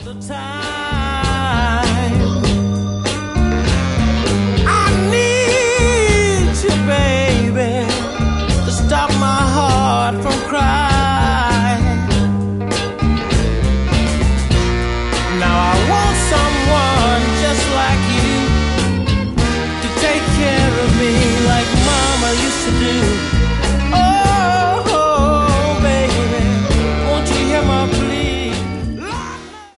the time. I need you, baby, to stop my heart from crying. Now I want someone just like you to take care of me like Mama used to do.